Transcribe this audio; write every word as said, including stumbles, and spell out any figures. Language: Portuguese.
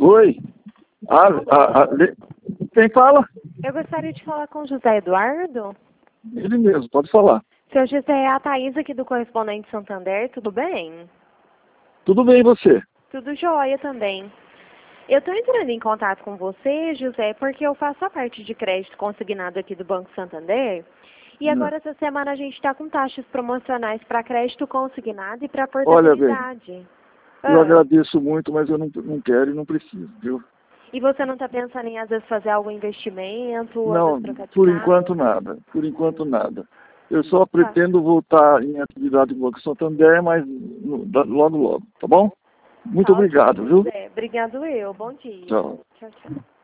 Oi. Ah, ah, ah, le- Quem fala? Eu gostaria de falar com o José Eduardo. Ele mesmo, pode falar. Seu José, é a Thaís aqui do Correspondente Santander, tudo bem? Tudo bem, e você? Tudo jóia também. Eu estou entrando em contato com você, José, porque eu faço a parte de crédito consignado aqui do Banco Santander. E Hum. agora, essa semana, a gente está com taxas promocionais para crédito consignado e para Olha bem, portabilidade. eu Ah, agradeço muito, mas eu não, não quero e não preciso, viu? e você não está pensando em, às vezes, fazer algum investimento, às vezes, Não, trocar de por carro? enquanto nada. Por enquanto nada. Eu só Tá. pretendo voltar em atividade no Banco Santander, mas no- da- logo, logo, tá bom? Muito Tá, ok, obrigado, viu? José. Obrigado eu. Bom dia. Tchau. Tchau, tchau.